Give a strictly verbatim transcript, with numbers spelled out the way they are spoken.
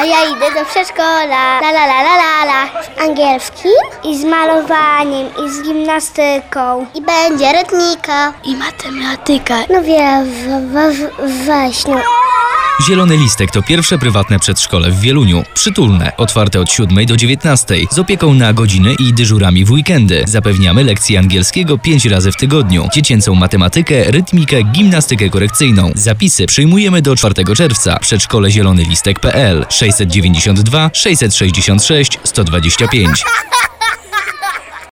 A ja idę do przedszkola. La la la la la la. Z angielskim i z malowaniem i z gimnastyką. I będzie rytmika. I matematyka. No wiesz, weź no. Zielony Listek to pierwsze prywatne przedszkole w Wieluniu. Przytulne, otwarte od siódmej do dziewiętnastej, z opieką na godziny i dyżurami w weekendy. Zapewniamy lekcje angielskiego pięć razy w tygodniu, dziecięcą matematykę, rytmikę, gimnastykę korekcyjną. Zapisy przyjmujemy do czwartego czerwca. Przedszkole zielony listek kropka p l sześćset dziewięćdziesiąt dwa sześćset sześćdziesiąt sześć sto dwadzieścia pięć.